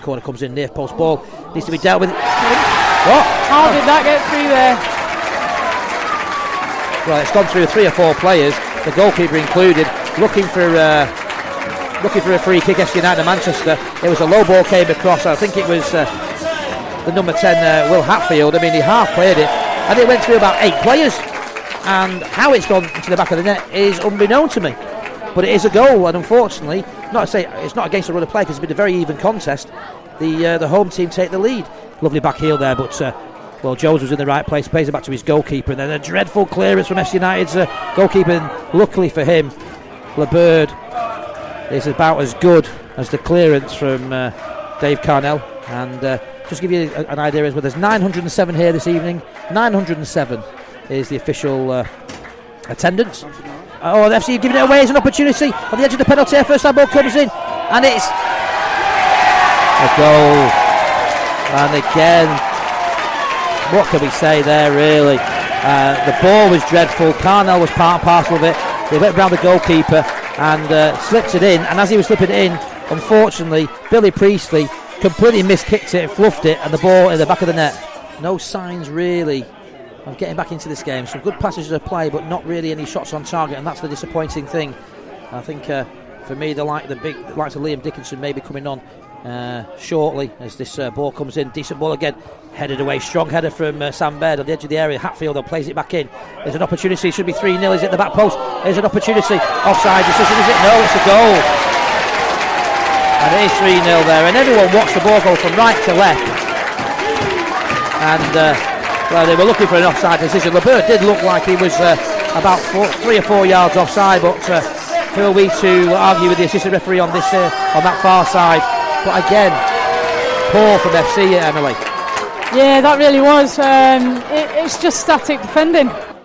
corner comes in, near post ball, needs to be dealt with. What? How did that get through there? Well, it's gone through 3 or 4 players, the goalkeeper included, looking for a free kick. FC United of Manchester. It was a low ball came across. I think it was the number 10 Will Hatfield. I mean, he half played it, and it went through about 8 players. And how it's gone into the back of the net is unbeknown to me. But it is a goal, and unfortunately, not to say it's not against the run of play because it's been a very even contest. The home team take the lead. Lovely back heel there, but Jones was in the right place, plays it back to his goalkeeper, and then a dreadful clearance from FC United's goalkeeper. And luckily for him, LeBird is about as good as the clearance from Dave Carnell. And just to give you an idea as well, there's 907 here this evening. 907 is the official attendance. Oh, the FC giving it away as an opportunity on the edge of the penalty area. First time ball comes in, and it's a goal. And again, what can we say there, really? The ball was dreadful. Carnell was part and parcel of it. They went round the goalkeeper and slipped it in. And as he was slipping it in, unfortunately, Billy Priestley completely miskicked it, fluffed it, and the ball in the back of the net. No signs, really, of getting back into this game. Some good passages of play, but not really any shots on target, and that's the disappointing thing. I think for me, the likes of Liam Dickinson may be coming on shortly as this ball comes in. Decent ball again, headed away, strong header from Sam Baird on the edge of the area. Hatfield plays it back in. There's an opportunity, it should be 3-0, is it the back post? There's an opportunity, offside decision, is it? No, it's a goal. And it is 3-0 there, and everyone watched the ball go from right to left. And they were looking for an offside decision. LeBird did look like he was about 3 or 4 yards offside, but who are we to argue with the assistant referee on this on that far side? But again, poor from FC, Emily. Yeah, that really was. It's just static defending.